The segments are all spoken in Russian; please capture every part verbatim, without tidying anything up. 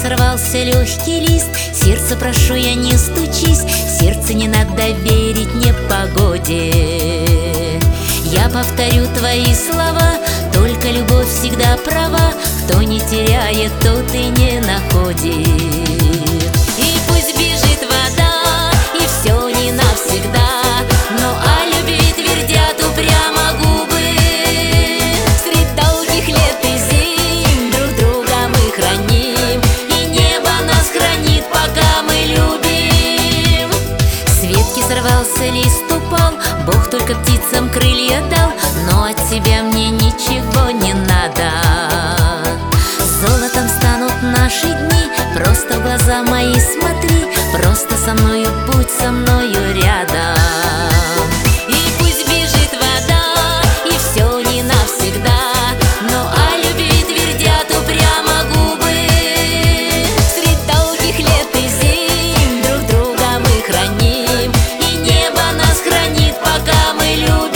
сорвался легкий лист. Сердце, прошу, я не стучись, сердце не надо верить непогоде. Я повторю твои слова, только любовь всегда права. Кто не теряет, тот и не находит. И пусть бежит вода, и все не навсегда, но о любви твердят упрямо губы. Средь долгих лет и зим друг друга мы храним, и небо нас хранит, пока мы любим. С ветки сорвался лист, упал, Бог только птицам крылья дал, но от тебя мне ничего не надо. Золотом станут наши дни, просто в глаза мои смотри, просто со мною будь, со мною рядом. И пусть бежит вода, и все не навсегда, но о любви твердят упрямо губы. Средь долгих лет и зим друг друга мы храним, и небо нас хранит, пока мы любим.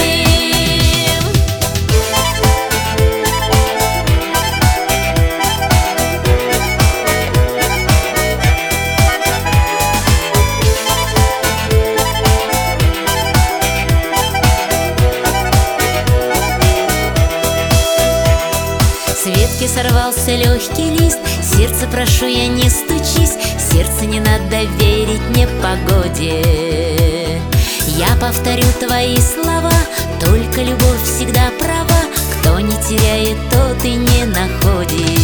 С ветки сорвался легкий лист. Сердце, прошу, я не стучись, сердце не надо верить непогоде. Я повторю твои слова, только любовь всегда права. Кто не теряет, тот и не находит.